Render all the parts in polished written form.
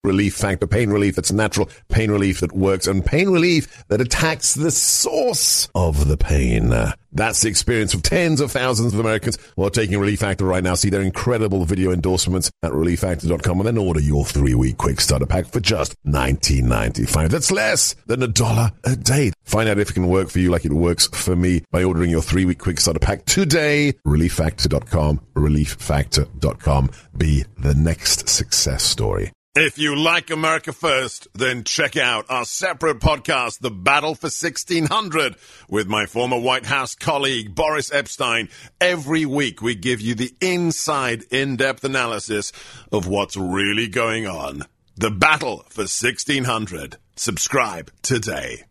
Relief Factor. Pain relief that's natural, pain relief that works, and pain relief that attacks the source of the pain. That's the experience of tens of thousands of Americans who are taking Relief Factor right now. See their incredible video endorsements at relieffactor.com and then order your 3-week quick starter pack for just $19.95. That's less than $1 a day. Find out if it can work for you like it works for me by ordering your 3-week quick starter pack today. relieffactor.com. relieffactor.com. Be the next success story. If you like America First, then check out our separate podcast, The Battle for 1600, with my former White House colleague, Boris Epshteyn. Every week, we give you the inside, in-depth analysis of what's really going on. The Battle for 1600. Subscribe today.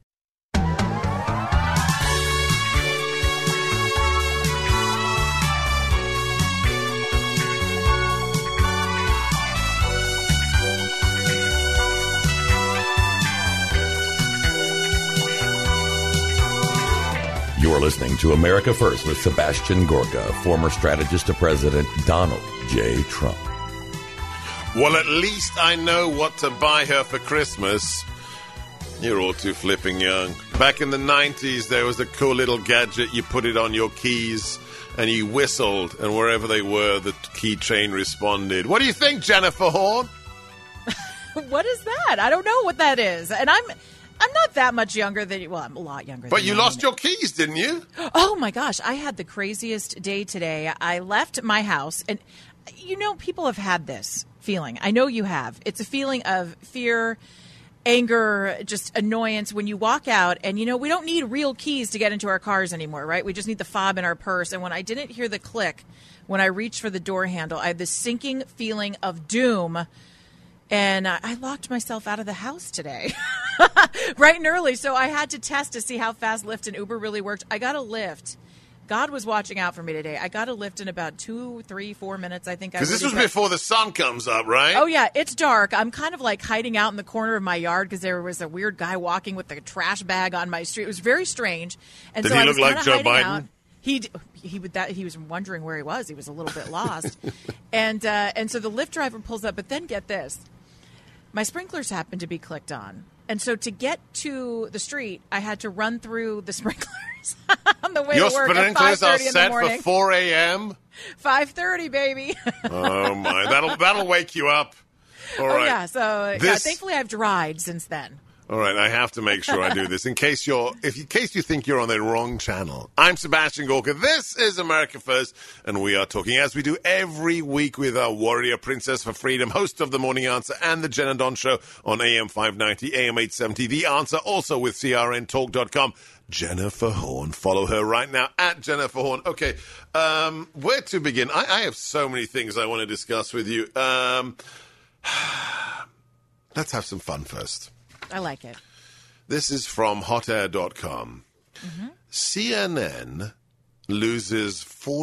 You are listening to America First with Sebastian Gorka, former strategist to President Donald J. Trump. Well, at least I know what to buy her for Christmas. You're all too flipping young. Back in the 90s, there was a cool little gadget. You put it on your keys, and you whistled, and wherever they were, the keychain responded. What do you think, Jennifer Horn? What is that? I don't know what that is. And I'm not that much younger than you. Well, I'm a lot younger than you. But you lost your keys, didn't you? Oh, my gosh. I had the craziest day today. I left my house, and, you know, people have had this feeling. I know you have. It's a feeling of fear, anger, just annoyance when you walk out. And, you know, we don't need real keys to get into our cars anymore, right? We just need the fob in our purse. And when I didn't hear the click, when I reached for the door handle, I had this sinking feeling of doom. And I locked myself out of the house today, bright and early. So I had to test to see how fast Lyft and Uber really worked. I got a Lyft. God was watching out for me today. I got a Lyft in about 2, 3, 4 minutes, I think. Because this was before the sun comes up, right? Oh, yeah. It's dark. I'm kind of like hiding out in the corner of my yard because there was a weird guy walking with a trash bag on my street. It was very strange. And Did so he look like Joe Biden? Out. He was wondering where he was. He was a little bit lost. And so the Lyft driver pulls up. But then get this. My sprinklers happened to be clicked on. And so to get to the street, I had to run through the sprinklers on the way Your to work at 5:30 in the morning. Your sprinklers are set for 4 a.m.? 5:30, baby. Oh, my. That'll wake you up. All right. Yeah. So thankfully I've dried since then. All right, I have to make sure I do this in case you think you're on the wrong channel. I'm Sebastian Gorka. This is America First, and we are talking, as we do every week, with our warrior princess for freedom, host of The Morning Answer and The Jen and Don Show on AM 590, AM 870. The Answer, also with CRNTalk.com. Jennifer Horn. Follow her right now at Jennifer Horn. Okay, where to begin? I have so many things I want to discuss with you. Let's have some fun first. I like it. This is from hotair.com. Mm-hmm. CNN loses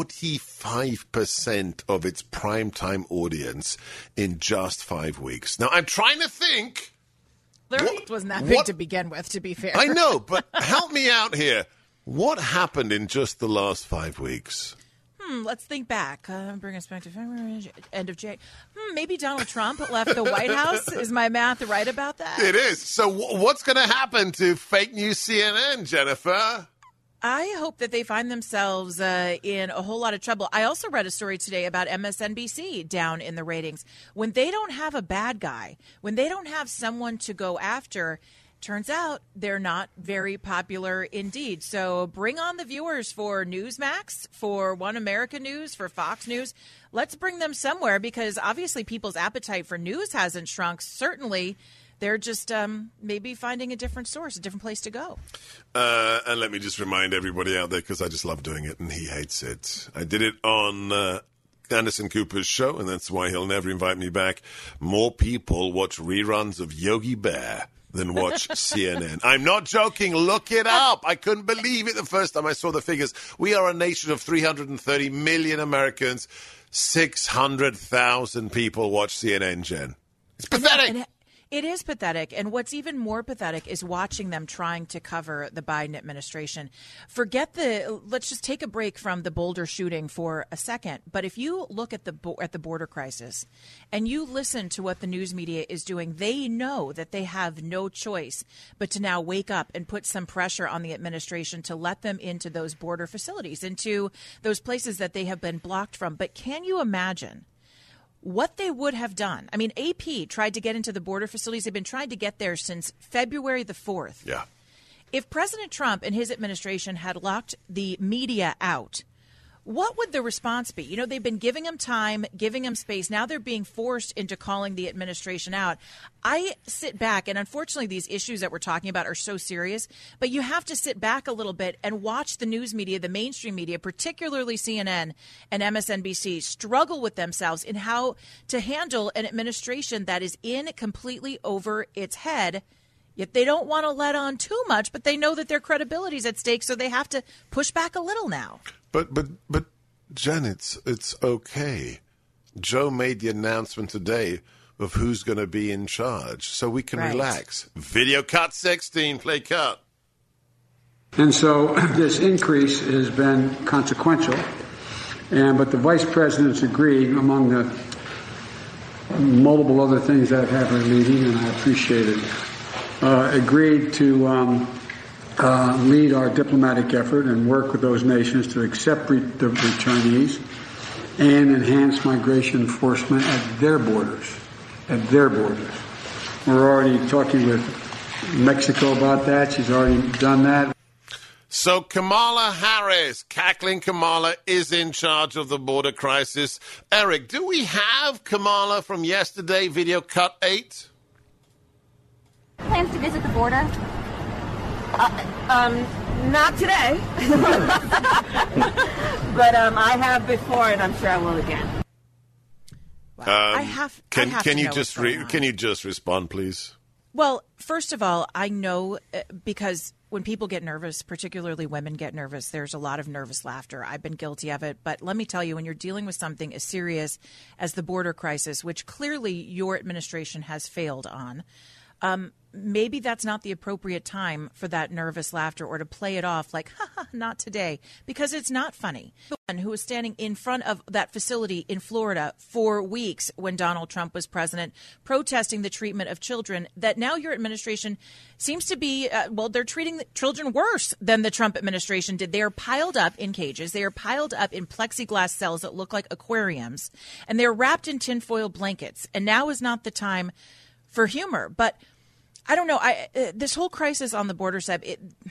45% of its primetime audience in just 5 weeks. Now, I'm trying to think. Their audience wasn't that big to begin with, to be fair. I know, but help me out here. What happened in just the last 5 weeks? Let's think back. Bring us back to February, end of January. Maybe Donald Trump left the White House. Is my math right about that? It is. So what's going to happen to fake news CNN, Jennifer? I hope that they find themselves in a whole lot of trouble. I also read a story today about MSNBC down in the ratings. When they don't have a bad guy, when they don't have someone to go after, turns out they're not very popular indeed. So bring on the viewers for Newsmax, for One America News, for Fox News. Let's bring them somewhere because obviously people's appetite for news hasn't shrunk. Certainly, they're just maybe finding a different source, a different place to go. And let me just remind everybody out there, because I just love doing it and he hates it. I did it on Anderson Cooper's show, and that's why he'll never invite me back. More people watch reruns of Yogi Bear than watch CNN. I'm not joking. Look it up. I couldn't believe it the first time I saw the figures. We are a nation of 330 million Americans. 600,000 people watch CNN, Jen. It's pathetic. It is pathetic. And what's even more pathetic is watching them trying to cover the Biden administration. Let's just take a break from the Boulder shooting for a second. But if you look at the border crisis and you listen to what the news media is doing, they know that they have no choice but to now wake up and put some pressure on the administration to let them into those border facilities, into those places that they have been blocked from. But can you imagine what they would have done? I mean, AP tried to get into the border facilities. They've been trying to get there since February the 4th. Yeah. If President Trump and his administration had locked the media out, what would the response be? You know, they've been giving them time, giving them space. Now they're being forced into calling the administration out. I sit back, and unfortunately these issues that we're talking about are so serious, but you have to sit back a little bit and watch the news media, the mainstream media, particularly CNN and MSNBC, struggle with themselves in how to handle an administration that is in completely over its head. Yet they don't want to let on too much, but they know that their credibility is at stake, so they have to push back a little now. But Jen, it's okay. Joe made the announcement today of who's going to be in charge, so we can relax. Video cut 16, play cut. And so this increase has been consequential, but the vice president's agreed, among the multiple other things that have happened in the meeting, and I appreciate it. Agreed to lead our diplomatic effort and work with those nations to accept the returnees and enhance migration enforcement at their borders. We're already talking with Mexico about that. She's already done that. So Kamala Harris, cackling Kamala, is in charge of the border crisis. Eric, do we have Kamala from yesterday, video cut 8? Plans to visit the border? Not today. But I have before, and I'm sure I will again. Wow. Can you just respond, please? Well, first of all, I know because when people get nervous, particularly women get nervous, there's a lot of nervous laughter. I've been guilty of it. But let me tell you, when you're dealing with something as serious as the border crisis, which clearly your administration has failed on, maybe that's not the appropriate time for that nervous laughter or to play it off like, ha, not today, because it's not funny. The one who was standing in front of that facility in Florida for weeks when Donald Trump was president, protesting the treatment of children, that now your administration seems to be, they're treating the children worse than the Trump administration did. They are piled up in cages. They are piled up in plexiglass cells that look like aquariums, and they're wrapped in tinfoil blankets. And now is not the time for humor. But I don't know. This whole crisis on the border, Seb,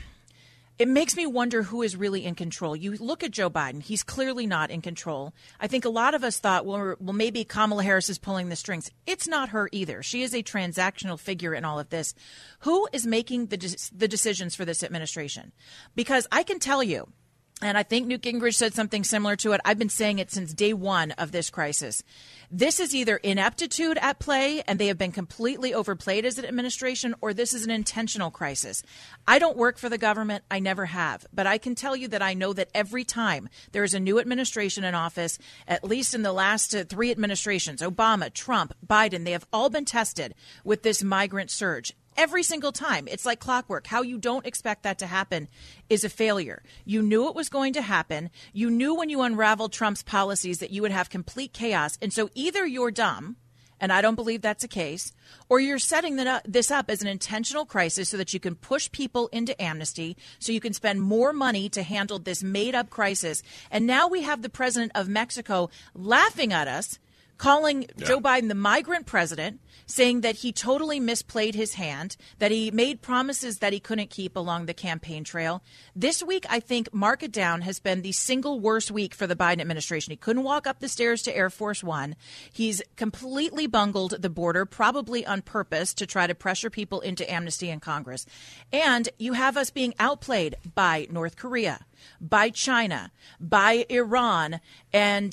it makes me wonder who is really in control. You look at Joe Biden. He's clearly not in control. I think a lot of us thought, well, maybe Kamala Harris is pulling the strings. It's not her either. She is a transactional figure in all of this. Who is making the decisions for this administration? Because I can tell you, and I think Newt Gingrich said something similar to it. I've been saying it since day one of this crisis. This is either ineptitude at play, and they have been completely overplayed as an administration, or this is an intentional crisis. I don't work for the government. I never have. But I can tell you that I know that every time there is a new administration in office, at least in the last 3 administrations, Obama, Trump, Biden, they have all been tested with this migrant surge. Every single time. It's like clockwork. How you don't expect that to happen is a failure. You knew it was going to happen. You knew when you unraveled Trump's policies that you would have complete chaos. And so either you're dumb, and I don't believe that's the case, or you're setting this up as an intentional crisis so that you can push people into amnesty, so you can spend more money to handle this made-up crisis. And now we have the president of Mexico laughing at us, calling Joe Biden the migrant president, saying that he totally misplayed his hand, that he made promises that he couldn't keep along the campaign trail. This week, I think, mark it down, has been the single worst week for the Biden administration. He couldn't walk up the stairs to Air Force One. He's completely bungled the border, probably on purpose to try to pressure people into amnesty in Congress. And you have us being outplayed by North Korea, by China, by Iran, and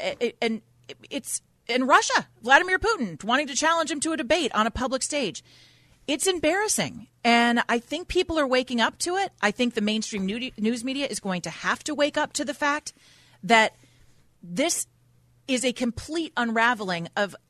it's in Russia, Vladimir Putin wanting to challenge him to a debate on a public stage. It's embarrassing. And I think people are waking up to it. I think the mainstream news media is going to have to wake up to the fact that this is a complete unraveling of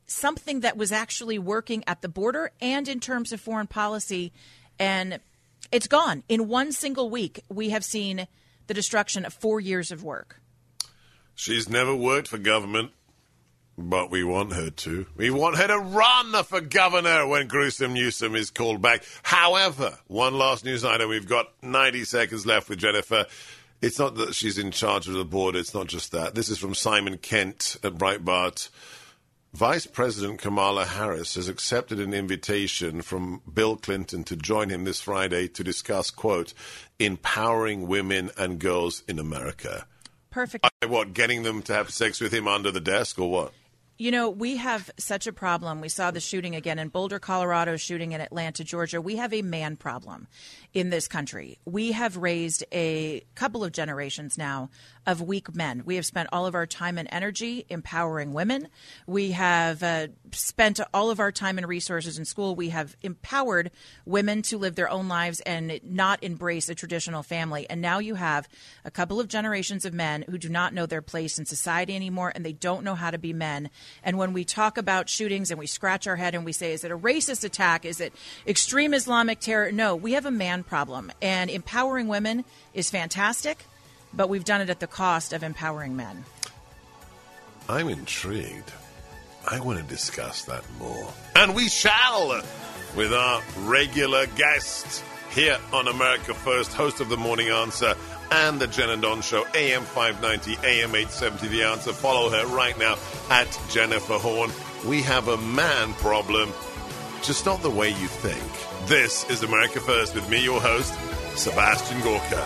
something that was actually working at the border and in terms of foreign policy, and it's gone. In one single week, we have seen the destruction of 4 years of work. She's never worked for government, but we want her to. We want her to run for governor when Gruesome Newsom is called back. However, one last news item. We've got 90 seconds left with Jennifer. It's not that she's in charge of the board. It's not just that. This is from Simon Kent at Breitbart. Vice President Kamala Harris has accepted an invitation from Bill Clinton to join him this Friday to discuss, quote, empowering women and girls in America. Perfect. What, getting them to have sex with him under the desk or what? You know, we have such a problem. We saw the shooting again in Boulder, Colorado, shooting in Atlanta, Georgia. We have a man problem in this country. We have raised a couple of generations now of weak men. We have spent all of our time and energy empowering women. We have spent all of our time and resources in school. We have empowered women to live their own lives and not embrace a traditional family. And now you have a couple of generations of men who do not know their place in society anymore, and they don't know how to be men. And when we talk about shootings and we scratch our head and we say, is it a racist attack? Is it extreme Islamic terror? No, we have a man problem. And empowering women is fantastic, but we've done it at the cost of empowering men. I'm intrigued. I want to discuss that more. And we shall with our regular guest here on America First, host of The Morning Answer and the Jen and Don Show, AM 590, AM 870, The Answer. Follow her right now at Jennifer Horn. We have a man problem, just not the way you think. This is America First with me, your host, Sebastian Gorka.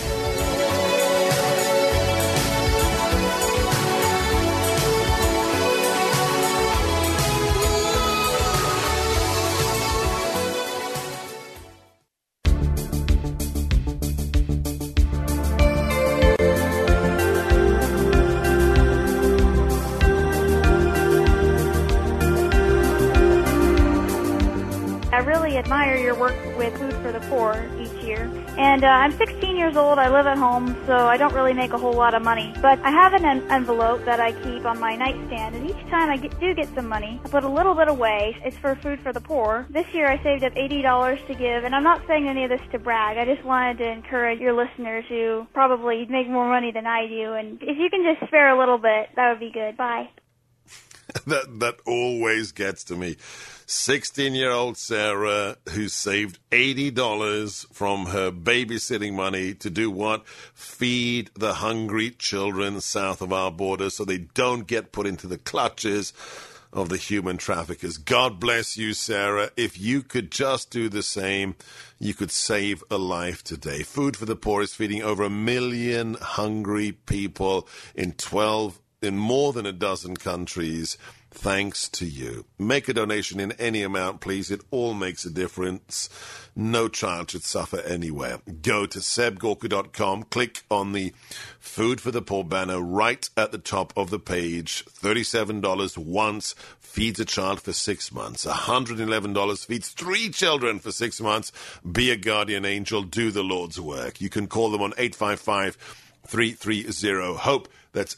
I really admire your work with Food for the Poor each year. And I'm 16 years old. I live at home, so I don't really make a whole lot of money. But I have an envelope that I keep on my nightstand, and each time I do get some money, I put a little bit away. It's for Food for the Poor. This year I saved up $80 to give, and I'm not saying any of this to brag. I just wanted to encourage your listeners who probably make more money than I do. And if you can just spare a little bit, that would be good. Bye. That always gets to me. 16-year-old Sarah, who saved $80 from her babysitting money to do what? Feed the hungry children south of our border so they don't get put into the clutches of the human traffickers. God bless you, Sarah. If you could just do the same, you could save a life today. Food for the Poor is feeding over 1 million hungry people in more than a dozen countries. Thanks to you. Make a donation in any amount, please. It all makes a difference. No child should suffer anywhere. Go to sebgorka.com. Click on the Food for the Poor banner right at the top of the page. $37 once feeds a child for 6 months. $111 feeds 3 children for 6 months. Be a guardian angel. Do the Lord's work. You can call them on 855-330-HOPE. That's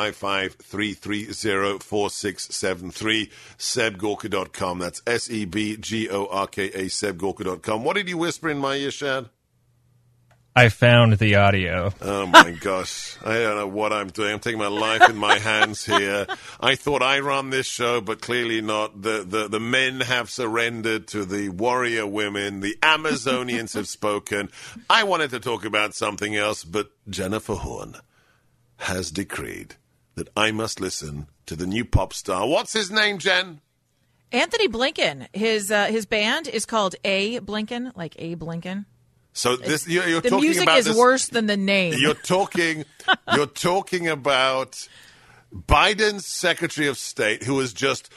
855-330-4673. SebGorka.com. That's SEBGORKA, SebGorka.com. What did you whisper in my ear, Shad? I found the audio. Oh, my gosh. I don't know what I'm doing. I'm taking my life in my hands here. I thought I run this show, but clearly not. The men have surrendered to the warrior women. The Amazonians have spoken. I wanted to talk about something else, but Jennifer Horn has decreed that I must listen to the new pop star. What's his name, Jen? Anthony Blinken. His band is called A. Blinken, like Abe Lincoln. So this you're the talking music about is this, worse than the name. You're talking about Biden's Secretary of State, who was just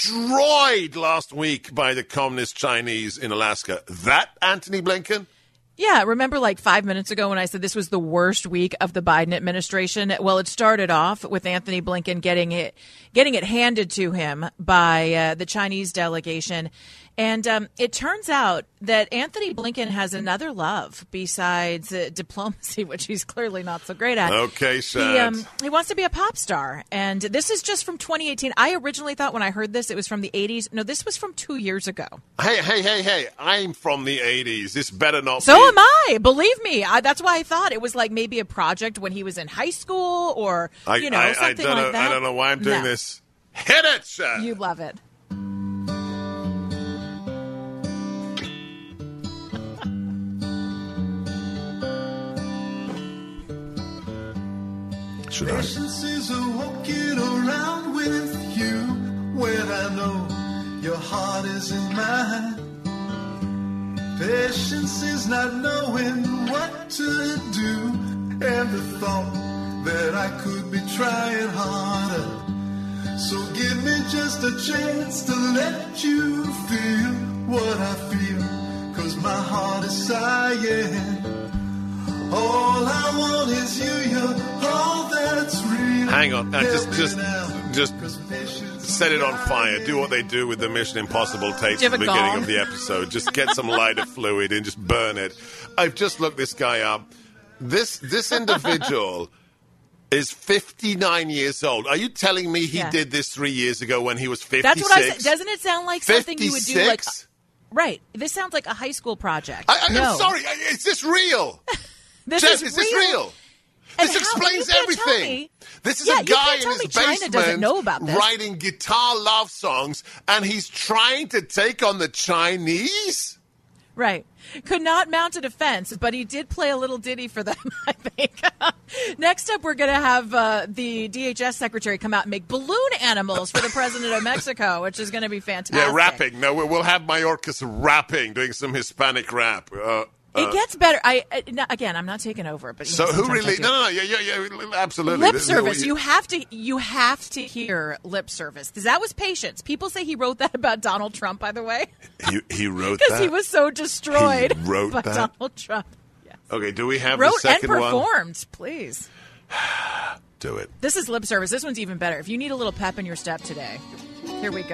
destroyed last week by the communist Chinese in Alaska. That Anthony Blinken? Yeah, remember like 5 minutes ago when I said this was the worst week of the Biden administration? Well, it started off with Anthony Blinken getting it handed to him by the Chinese delegation. And it turns out that Anthony Blinken has another love besides diplomacy, which he's clearly not so great at. Okay, Shad. He wants to be a pop star. And this is just from 2018. I originally thought when I heard this, it was from the 80s. No, this was from 2 years ago. Hey. I'm from the 80s. This better not So be. am I. Believe me. That's why I thought it was like maybe a project when he was in high school or, something like that. I don't know why I'm doing this. Hit it, Shad. You love it. Should I? Patience is walking around with you when I know your heart is in mine. Patience is not knowing what to do and the thought that I could be trying harder. So give me just a chance to let you feel what I feel, 'cause my heart is sighing. All I want is you, you're all that's real. Hang on, just set it on fire. Do what they do with the Mission Impossible tapes at the beginning of the episode. Just get some lighter fluid and just burn it. I've just looked this guy up. This individual is 59 years old. Are you telling me he did this 3 years ago when he was 56? That's what I said. Doesn't it sound like something you would do? 56? Right. This sounds like a high school project. I'm sorry. Is this real? This Jess, is this real? This explains everything. This is a guy in his basement writing guitar love songs, and he's trying to take on the Chinese? Right. Could not mount a defense, but he did play a little ditty for them, I think. Next up, we're going to have the DHS secretary come out and make balloon animals for the president of Mexico, which is going to be fantastic. Yeah, rapping. No, we'll have Mayorkas rapping, doing some Hispanic rap. It gets better. Again, I'm not taking over, but so who really? No, yeah, absolutely. Lip service. You have to hear lip service, because that was Patience. People say he wrote that about Donald Trump. By the way, he wrote that because he was so destroyed. He wrote by that? Donald Trump. Yes. Okay, do we have wrote the second and one? Performed, please. Do it. This is lip service. This one's even better. If you need a little pep in your step today, here we go.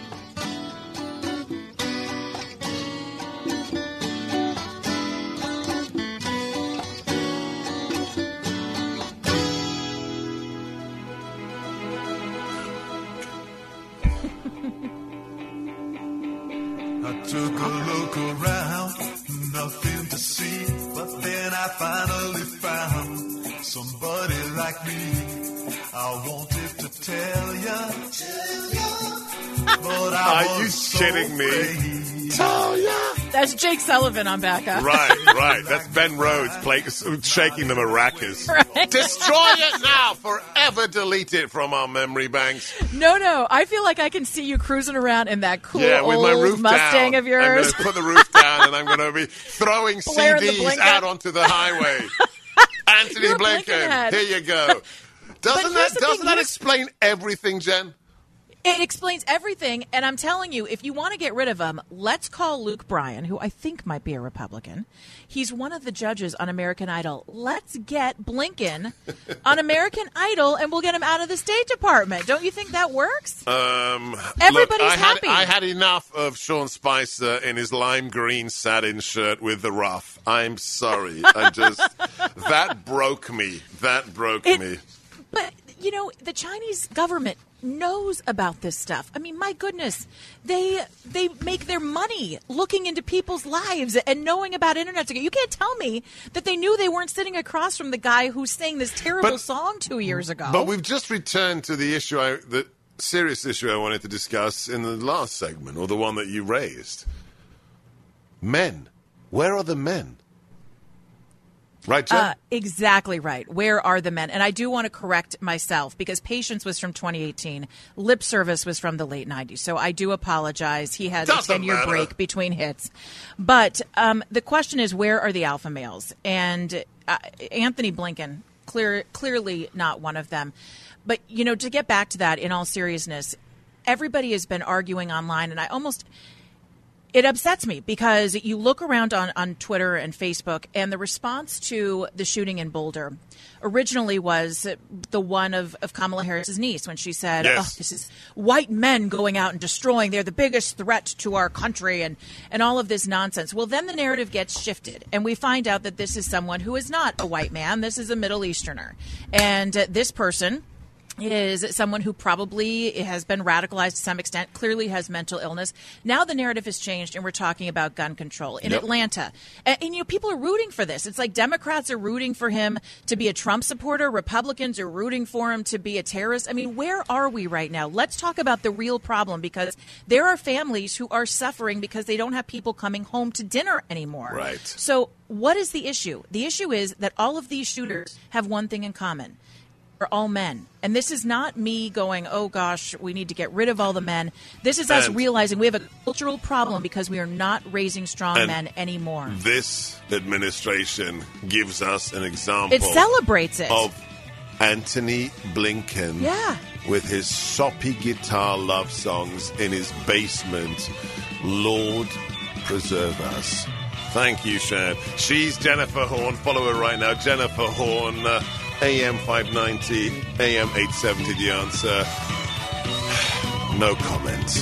I took a look around, nothing to see, but then I finally found somebody like me. I wanted to tell ya, but I Are you so kidding me? afraid. Tell ya. That's Jake Sullivan on backup. Right. That's Ben Rhodes shaking the maracas. Right. Destroy it now. Forever delete it from our memory banks. No. I feel like I can see you cruising around in that cool With old my roof Mustang down. of yours. I'm going to put the roof down and I'm going to be throwing Blaring the CDs Blinken. out onto the highway. Anthony You're a Blinken Blinken, head. here you go. Doesn't here's the thing, that explain everything, Jen? It explains everything, and I'm telling you, if you want to get rid of him, let's call Luke Bryan, who I think might be a Republican. He's one of the judges on American Idol. Let's get Blinken on American Idol, and we'll get him out of the State Department. Don't you think that works? Everybody's happy. I had enough of Sean Spicer in his lime green satin shirt with the ruff. I'm sorry. That broke me. Me. But, the Chinese government knows about this stuff. I mean, my goodness, they make their money looking into people's lives and knowing about internet. You can't tell me that they knew they weren't sitting across from the guy who sang this terrible song 2 years ago. But we've just returned to the issue, the serious issue I wanted to discuss in the last segment, or the one that you raised. Men. Where are the men? Right, Jen? Exactly right. Where are the men? And I do want to correct myself, because Patience was from 2018. Lip Service was from the late 90s. So I do apologize. He has a 10-year break between hits. But the question is, where are the alpha males? And Anthony Blinken, clearly not one of them. But, to get back to that, in all seriousness, everybody has been arguing online, and It upsets me because you look around on Twitter and Facebook, and the response to the shooting in Boulder originally was the one of Kamala Harris's niece when she said, yes. This is white men going out and destroying. They're the biggest threat to our country and all of this nonsense. Well, then the narrative gets shifted, and we find out that this is someone who is not a white man. This is a Middle Easterner. And this person is someone who probably has been radicalized to some extent, clearly has mental illness. Now the narrative has changed, and we're talking about gun control in Atlanta. And people are rooting for this. It's like Democrats are rooting for him to be a Trump supporter. Republicans are rooting for him to be a terrorist. I mean, where are we right now? Let's talk about the real problem, because there are families who are suffering because they don't have people coming home to dinner anymore. Right. So what is the issue? The issue is that all of these shooters have one thing in common. Are all men. And this is not me going, oh, gosh, we need to get rid of all the men. This is us realizing we have a cultural problem because we are not raising strong men anymore. This administration gives us an example. It celebrates it. Of Anthony Blinken with his soppy guitar love songs in his basement. Lord preserve us. Thank you, Shan. She's Jennifer Horn. Follow her right now. Jennifer Horn. AM 590, AM 870, The Answer. No comment.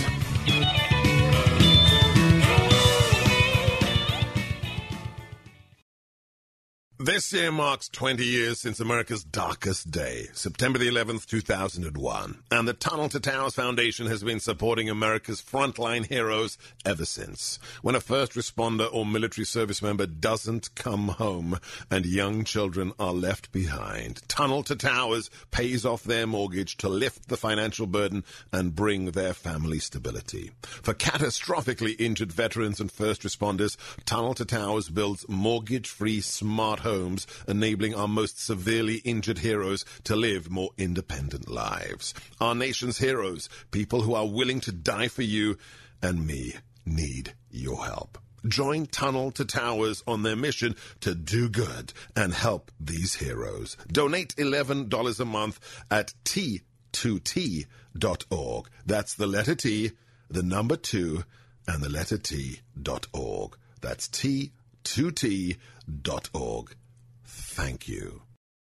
This year marks 20 years since America's darkest day, September the 11th, 2001. And the Tunnel to Towers Foundation has been supporting America's frontline heroes ever since. When a first responder or military service member doesn't come home and young children are left behind, Tunnel to Towers pays off their mortgage to lift the financial burden and bring their family stability. For catastrophically injured veterans and first responders, Tunnel to Towers builds mortgage-free smart homes, enabling our most severely injured heroes to live more independent lives. Our nation's heroes, people who are willing to die for you and me, need your help. Join Tunnel to Towers on their mission to do good and help these heroes. Donate $11 a month at T2T.org. That's the letter T, the number 2, and the letter T.org. That's T2T.org. Thank you.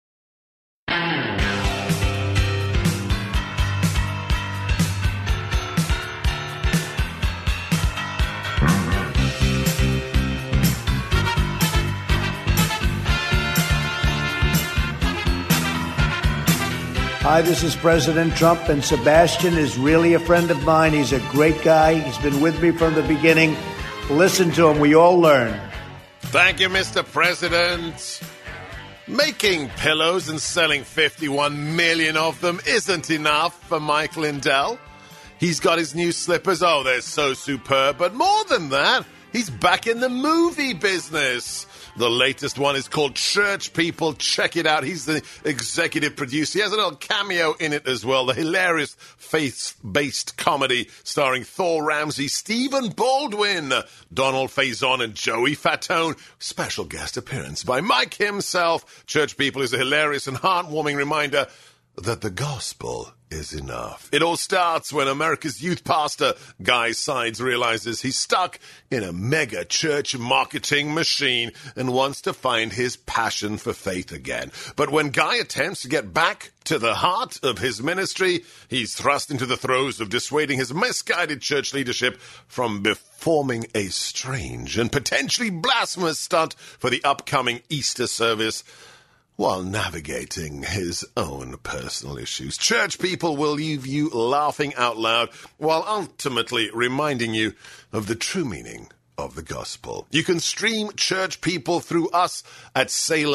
Hi, this is President Trump, and Sebastian is really a friend of mine. He's a great guy. He's been with me from the beginning. Listen to him. We all learn. Thank you, Mr. President. Making pillows and selling 51 million of them isn't enough for Mike Lindell. He's got his new slippers. Oh, they're so superb. But more than that, he's back in the movie business. The latest one is called Church People. Check it out. He's the executive producer. He has a little cameo in it as well. The hilarious faith-based comedy starring Thor Ramsey, Stephen Baldwin, Donald Faison, and Joey Fatone. Special guest appearance by Mike himself. Church People is a hilarious and heartwarming reminder that the gospel is enough. It all starts when America's youth pastor, Guy Sides, realizes he's stuck in a mega church marketing machine and wants to find his passion for faith again. But when Guy attempts to get back to the heart of his ministry, he's thrust into the throes of dissuading his misguided church leadership from performing a strange and potentially blasphemous stunt for the upcoming Easter service, while navigating his own personal issues. Church People will leave you laughing out loud while ultimately reminding you of the true meaning of the gospel. You can stream Church People through us at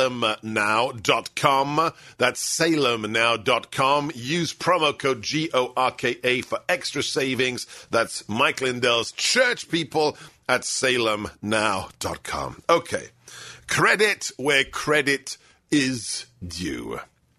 salemnow.com. That's salemnow.com. Use promo code GORKA for extra savings. That's Mike Lindell's Church People at salemnow.com. Okay. Credit where credit is due.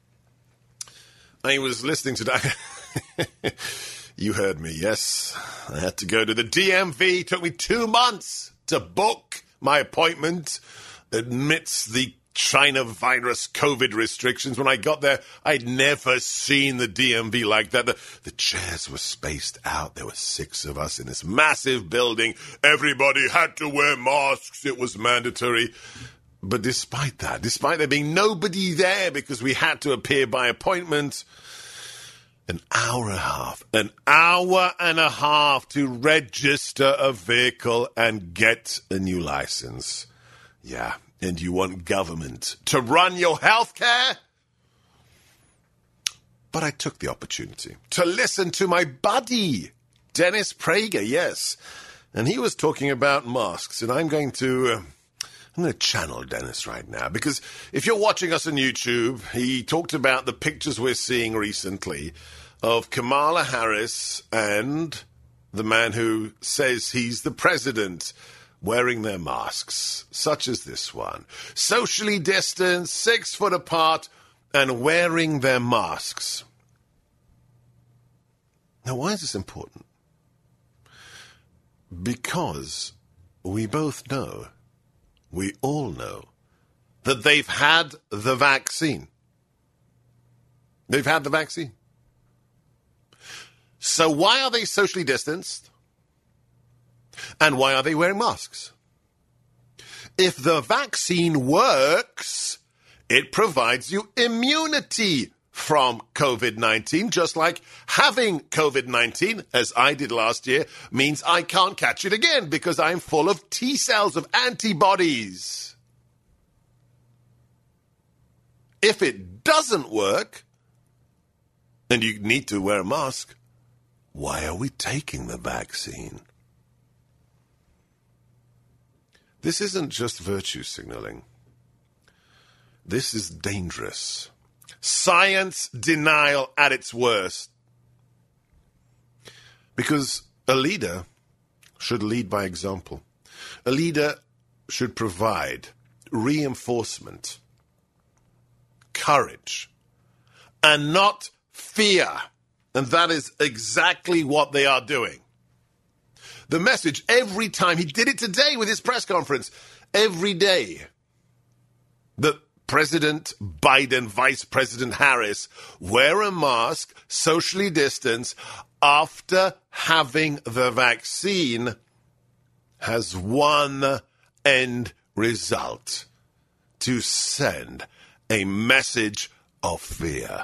I was listening to that. You heard me, yes. I had to go to the DMV. It took me 2 months to book my appointment amidst the China virus COVID restrictions. When I got there, I'd never seen the DMV like that. The chairs were spaced out. There were 6 of us in this massive building. Everybody had to wear masks. It was mandatory. But despite that, despite there being nobody there because we had to appear by appointment, an hour and a half to register a vehicle and get a new license. Yeah. And you want government to run your health care? But I took the opportunity to listen to my buddy, Dennis Prager, yes. And he was talking about masks. And I'm going to channel Dennis right now. Because if you're watching us on YouTube, he talked about the pictures we're seeing recently of Kamala Harris and the man who says he's the president wearing their masks, such as this one. Socially distanced, 6 foot apart, and wearing their masks. Now, why is this important? Because we both know, we all know, that they've had the vaccine. They've had the vaccine. So why are they socially distanced? And why are they wearing masks? If the vaccine works, it provides you immunity from COVID-19, just like having COVID-19, as I did last year, means I can't catch it again because I'm full of T cells, of antibodies. If it doesn't work, and you need to wear a mask, why are we taking the vaccine? This isn't just virtue signaling. This is dangerous. Science denial at its worst. Because a leader should lead by example. A leader should provide reinforcement, courage, and not fear. And that is exactly what they are doing. The message every time, he did it today with his press conference, every day that President Biden, Vice President Harris wear a mask, socially distance, after having the vaccine has one end result: to send a message of fear.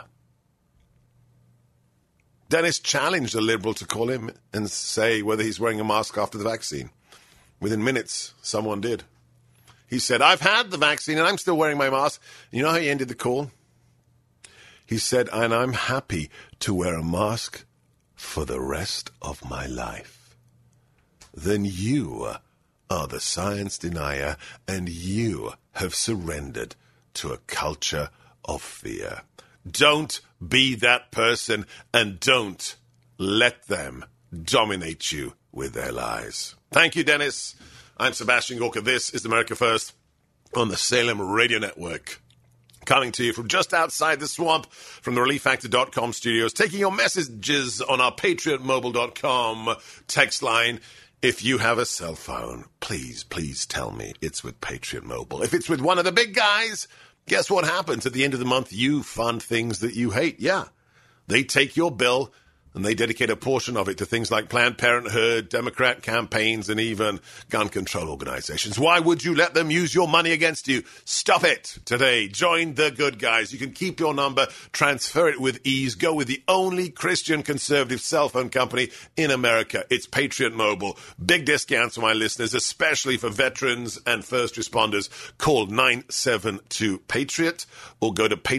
Dennis challenged a liberal to call him and say whether he's wearing a mask after the vaccine. Within minutes, someone did. He said, I've had the vaccine and I'm still wearing my mask. You know how he ended the call? He said, and I'm happy to wear a mask for the rest of my life. Then you are the science denier and you have surrendered to a culture of fear. Don't be that person and don't let them dominate you with their lies. Thank you, Dennis. I'm Sebastian Gorka. This is America First on the Salem Radio Network. Coming to you from just outside the swamp from the ReliefFactor.com studios, taking your messages on our PatriotMobile.com text line. If you have a cell phone, please tell me it's with Patriot Mobile. If it's with one of the big guys, guess what happens at the end of the month? You fund things that you hate. Yeah, they take your bill and they dedicate a portion of it to things like Planned Parenthood, Democrat campaigns, and even gun control organizations. Why would you let them use your money against you? Stop it today. Join the good guys. You can keep your number, transfer it with ease. Go with the only Christian conservative cell phone company in America. It's Patriot Mobile. Big discounts for my listeners, especially for veterans and first responders. Call 972-PATRIOT or go to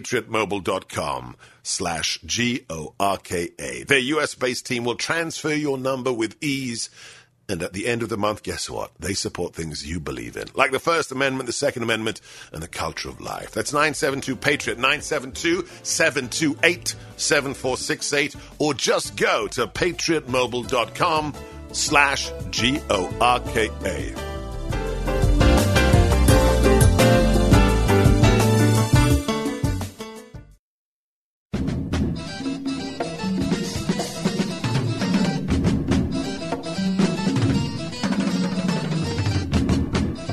patriotmobile.com/GORKA. Their US-based team will transfer your number with ease. And at the end of the month, guess what? They support things you believe in, like the First Amendment, the Second Amendment, and the culture of life. That's 972-PATRIOT, 972-728-7468, or just go to patriotmobile.com/GORKA.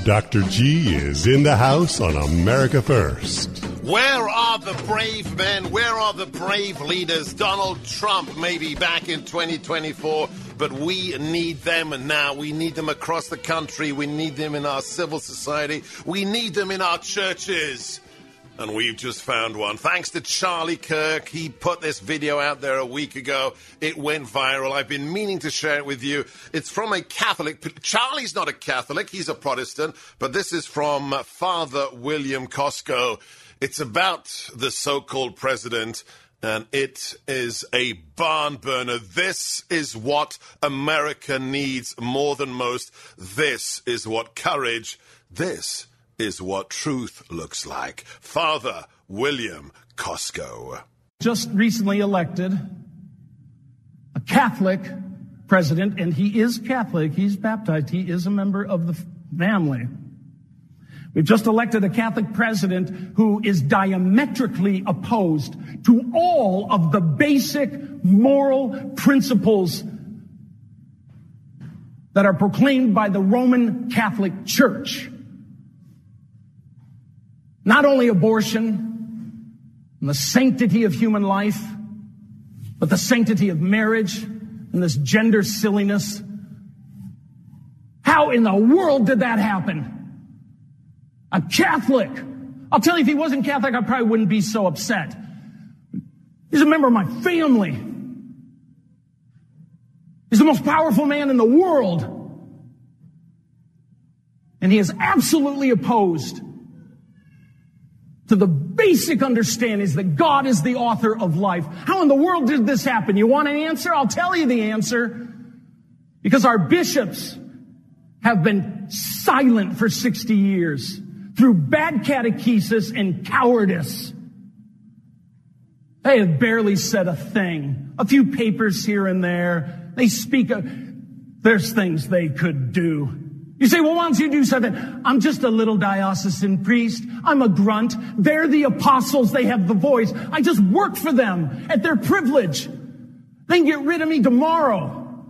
Dr. G is in the house on America First. Where are the brave men? Where are the brave leaders? Donald Trump may be back in 2024, but we need them now. We need them across the country. We need them in our civil society. We need them in our churches. And we've just found one. Thanks to Charlie Kirk. He put this video out there a week ago. It went viral. I've been meaning to share it with you. It's from a Catholic. Charlie's not a Catholic. He's a Protestant. But this is from Father William Costco. It's about the so-called president, and it is a barn burner. This is what America needs more than most. This is what courage, this is what truth looks like. Father William Costco. Just recently elected a Catholic president, and he is Catholic. He's baptized. He is a member of the family. We've just elected a Catholic president who is diametrically opposed to all of the basic moral principles that are proclaimed by the Roman Catholic Church. Not only abortion and the sanctity of human life, but the sanctity of marriage and this gender silliness. How in the world did that happen? A Catholic. I'll tell you, if he wasn't Catholic, I probably wouldn't be so upset. He's a member of my family. He's the most powerful man in the world. And he is absolutely opposed to the basic understandings that God is the author of life. How in the world did this happen? You want an answer? I'll tell you the answer. Because our bishops have been silent for 60 years. Through bad catechesis and cowardice. They have barely said a thing. A few papers here and there. They speak of, there's things they could do. You say, well, why don't you do something? I'm just a little diocesan priest. I'm a grunt. They're the apostles. They have the voice. I just work for them at their privilege. They can get rid of me tomorrow.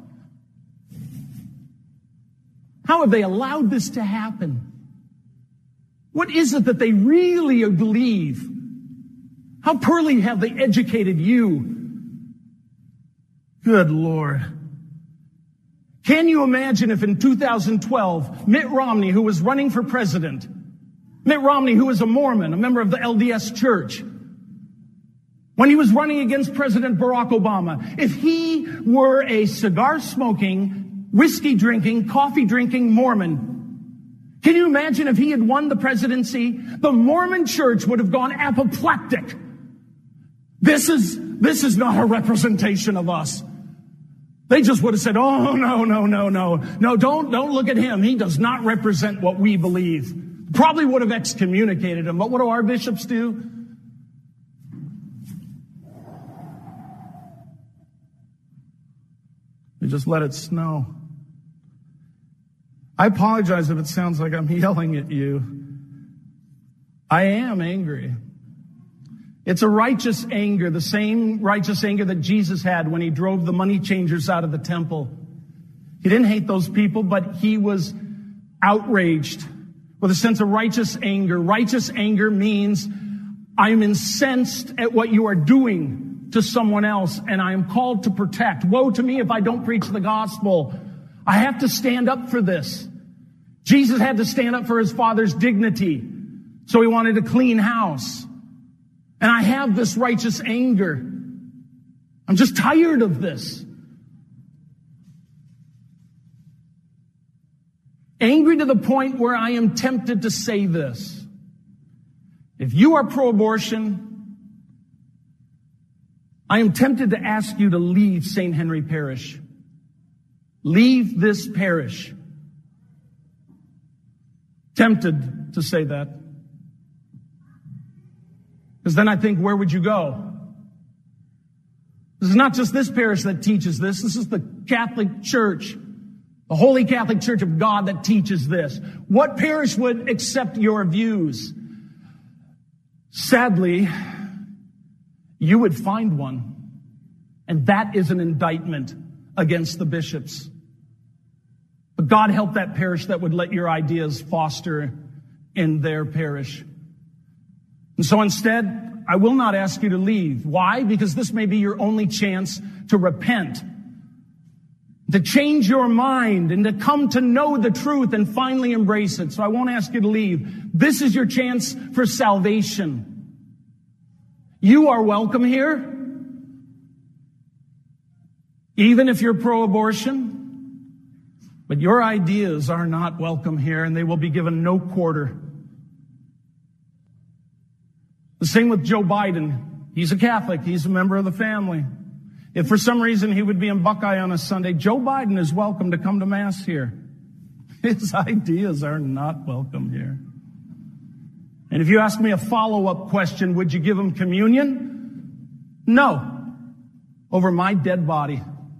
How have they allowed this to happen? What is it that they really believe? How poorly have they educated you? Good Lord. Can you imagine if in 2012, Mitt Romney, who was running for president, Mitt Romney, who was a Mormon, a member of the LDS Church, when he was running against President Barack Obama, if he were a cigar-smoking, whiskey-drinking, coffee-drinking Mormon, can you imagine if he had won the presidency? The Mormon Church would have gone apoplectic. This is not a representation of us. They just would have said, oh, no. No, don't look at him. He does not represent what we believe. Probably would have excommunicated him. But what do our bishops do? They just let it snow. I apologize if it sounds like I'm yelling at you. I am angry. It's a righteous anger, the same righteous anger that Jesus had when he drove the money changers out of the temple. He didn't hate those people, but he was outraged with a sense of righteous anger. Righteous anger means I'm incensed at what you are doing to someone else, and I am called to protect. Woe to me if I don't preach the gospel. I have to stand up for this. Jesus had to stand up for his Father's dignity, so he wanted a clean house. And I have this righteous anger. I'm just tired of this. Angry to the point where I am tempted to say this. If you are pro-abortion, I am tempted to ask you to leave St. Henry Parish. Leave this parish. Tempted to say that. Because then I think, where would you go? This is not just this parish that teaches this. This is the Catholic Church, the Holy Catholic Church of God that teaches this. What parish would accept your views? Sadly, you would find one. And that is an indictment against the bishops. But God help that parish that would let your ideas foster in their parish. And so instead, I will not ask you to leave. Why? Because this may be your only chance to repent, to change your mind, and to come to know the truth and finally embrace it. So I won't ask you to leave. This is your chance for salvation. You are welcome here, even if you're pro-abortion. But your ideas are not welcome here, and they will be given no quarter. The same with Joe Biden. He's a Catholic. He's a member of the family. If for some reason he would be in Buckeye on a Sunday, Joe Biden is welcome to come to Mass here. His ideas are not welcome here. And if you ask me a follow-up question, would you give him communion? No. Over my dead body.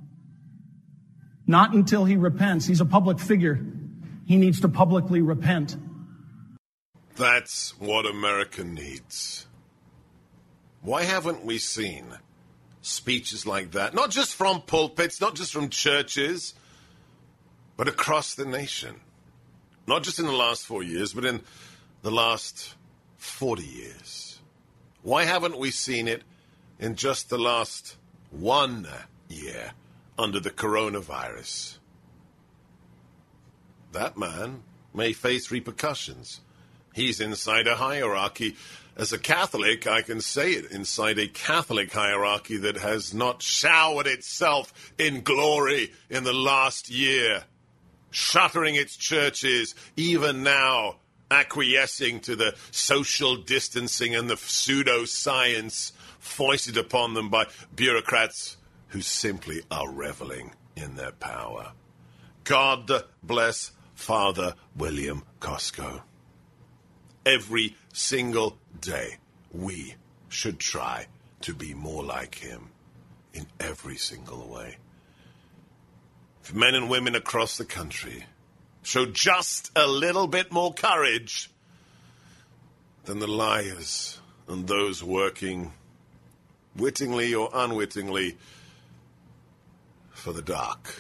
Not until he repents. He's a public figure. He needs to publicly repent. That's what America needs. Why haven't we seen speeches like that? Not just from pulpits, not just from churches, but across the nation. Not just in the last 4 years, but in the last 40 years. Why haven't we seen it in just the last 1 year under the coronavirus? That man may face repercussions. He's inside a hierarchy. As a Catholic, I can say it, inside a Catholic hierarchy that has not showered itself in glory in the last year, shuttering its churches, even now acquiescing to the social distancing and the pseudoscience foisted upon them by bureaucrats who simply are reveling in their power. God bless Father William Costco. Every single day, we should try to be more like him in every single way. If men and women across the country show just a little bit more courage than the liars and those working wittingly or unwittingly for the dark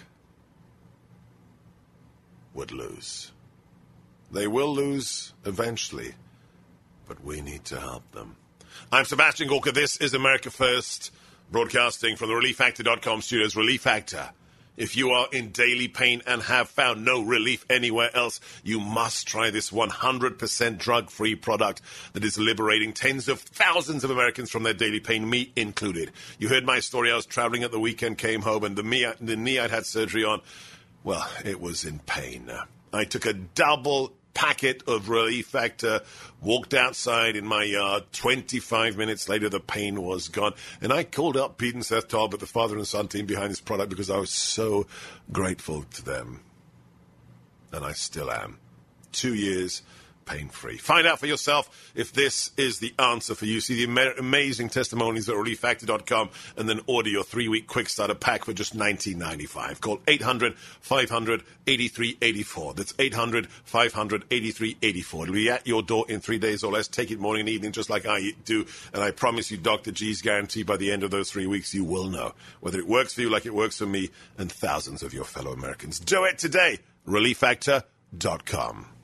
would lose. They will lose eventually, but we need to help them. I'm Sebastian Gorka. This is America First, broadcasting from the ReliefFactor.com studios. Relief Factor. If you are in daily pain and have found no relief anywhere else, you must try this 100% drug-free product that is liberating tens of thousands of Americans from their daily pain, me included. You heard my story. I was traveling at the weekend, came home, and the knee I'd had surgery on, well, it was in pain. I took a double packet of Relief Factor, walked outside in my yard. 25 minutes later, the pain was gone. And I called up Pete and Seth Talbot, the father and son team behind this product, because I was so grateful to them. And I still am. 2 years pain-free. Find out for yourself if this is the answer for you. See the amazing testimonies at ReliefFactor.com and then order your 3-week quick starter pack for just $19.95. Call 800-500-8384. That's 800-500-8384. It'll be at your door in 3 days or less. Take it morning and evening just like I do. And I promise you, Dr. G's guarantee by the end of those 3 weeks, you will know whether it works for you like it works for me and thousands of your fellow Americans. Do it today. ReliefFactor.com.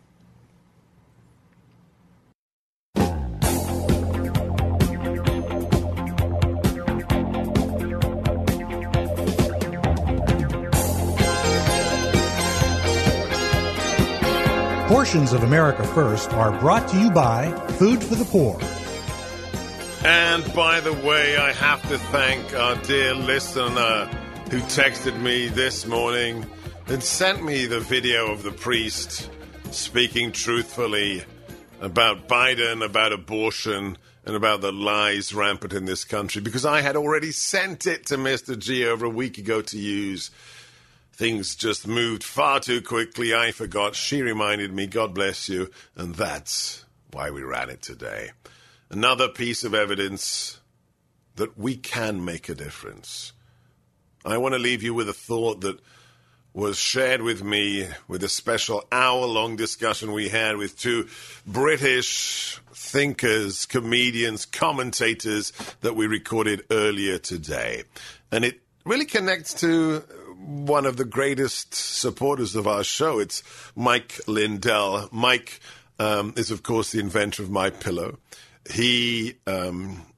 Portions of America First are brought to you by Food for the Poor. And by the way, I have to thank our dear listener who texted me this morning and sent me the video of the priest speaking truthfully about Biden, about abortion, and about the lies rampant in this country, because I had already sent it to Mr. G over a week ago to use. Things just moved far too quickly. I forgot. She reminded me. God bless you. And that's why we ran it today. Another piece of evidence that we can make a difference. I want to leave you with a thought that was shared with me with a special hour-long discussion we had with two British thinkers, comedians, commentators that we recorded earlier today. And it really connects to one of the greatest supporters of our show. It's Mike Lindell. Mike is, of course, the inventor of MyPillow. He's a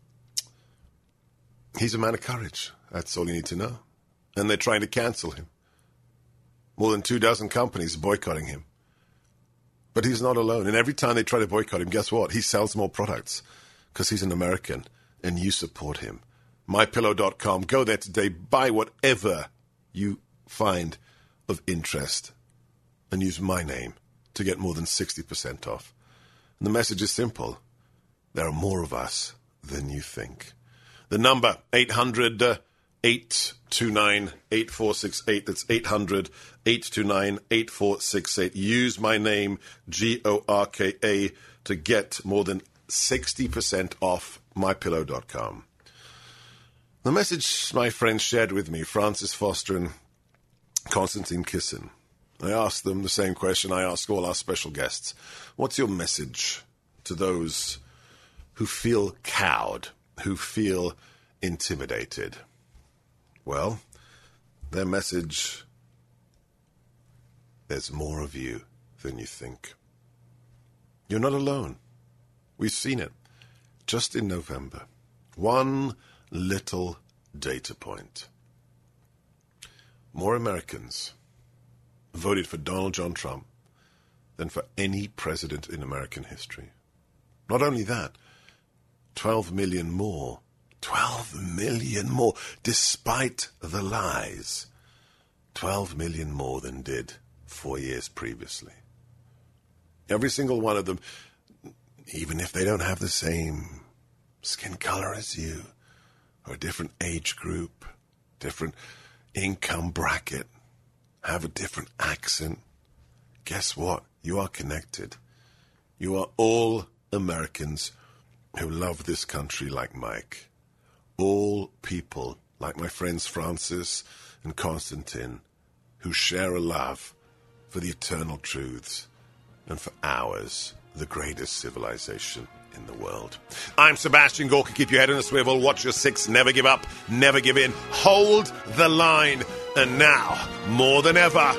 man of courage. That's all you need to know. And they're trying to cancel him. More than 24 companies are boycotting him. But he's not alone. And every time they try to boycott him, guess what? He sells more products because he's an American and you support him. MyPillow.com. Go there today. Buy whatever you find of interest and use my name to get more than 60% off. And the message is simple. There are more of us than you think. The number, 800-829-8468. That's 800-829-8468. Use my name, Gorka, to get more than 60% off MyPillow.com. The message my friends shared with me, Francis Foster and Konstantin Kisin, I asked them the same question I ask all our special guests. What's your message to those who feel cowed, who feel intimidated? Well, their message, there's more of you than you think. You're not alone. We've seen it just in November. One little data point. More Americans voted for Donald John Trump than for any president in American history. Not only that, 12 million more. 12 million more, despite the lies. 12 million more than did 4 years previously. Every single one of them, even if they don't have the same skin color as you, or a different age group, different income bracket, have a different accent, guess what? You are connected. You are all Americans who love this country like Mike. All people like my friends Francis and Konstantin who share a love for the eternal truths and for ours, the greatest civilization in the world. I'm Sebastian Gorka. Keep your head on a swivel. Watch your six. Never give up. Never give in. Hold the line. And now, more than ever,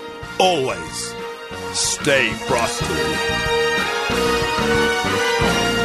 always stay frosty.